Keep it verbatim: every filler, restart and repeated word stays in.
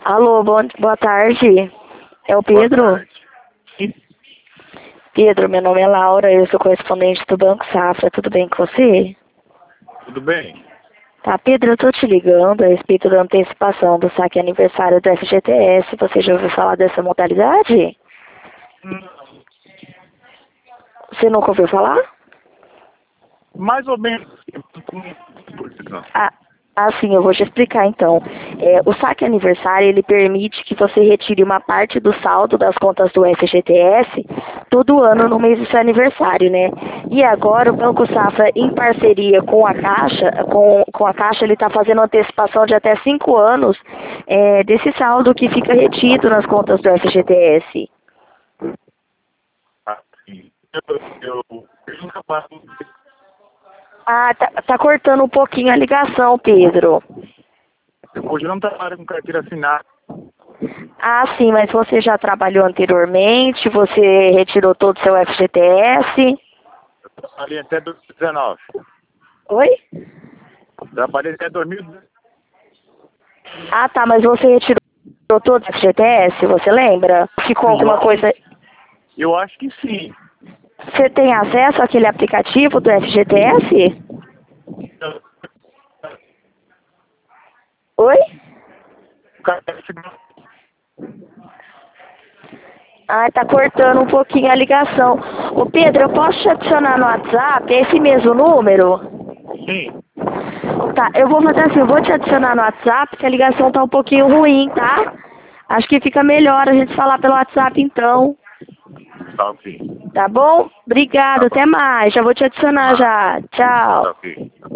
Alô, bom, boa tarde. É o Boa Pedro? tarde. Pedro, meu nome é Laura, eu sou correspondente do Banco Safra, tudo bem com você? Tudo bem? Tá, Pedro, eu tô te ligando a respeito da antecipação do saque aniversário do F G T S. Você já ouviu falar dessa modalidade? Hum, Você nunca ouviu falar? Mais ou menos. Ah, ah, sim, eu vou te explicar então. É, o saque aniversário, ele permite que você retire uma parte do saldo das contas do F G T S todo ano no mês do seu aniversário, né? E agora o Banco Safra, em parceria com a Caixa, com, com a Caixa, ele está fazendo antecipação de até cinco anos é, desse saldo que fica retido nas contas do F G T S. Assim, eu, eu, eu nunca pago. Ah, tá, tá cortando um pouquinho a ligação, Pedro. Hoje eu não trabalho com carteira assinada. Ah, sim, mas você já trabalhou anteriormente? Você retirou todo o seu F G T S? Eu trabalhei até dois mil e dezenove. Oi? Trabalhei até dois mil e dezenove. Ah, tá, mas você retirou todo o F G T S, você lembra? Ficou Sim, eu alguma acho, coisa... eu acho que sim. Você tem acesso àquele aplicativo do F G T S? Eu- Oi? carteira assinada. Ah, tá cortando um pouquinho a ligação. Ô Pedro, eu posso te adicionar no WhatsApp? É esse mesmo número? Sim. Tá, eu vou fazer assim, eu vou te adicionar no WhatsApp, que a ligação tá um pouquinho ruim, tá? Acho que fica melhor a gente falar pelo WhatsApp então. Tá ok. Tá bom? Obrigado, Tá bom. até mais. Já vou te adicionar Mas, já. Tchau. tá ok.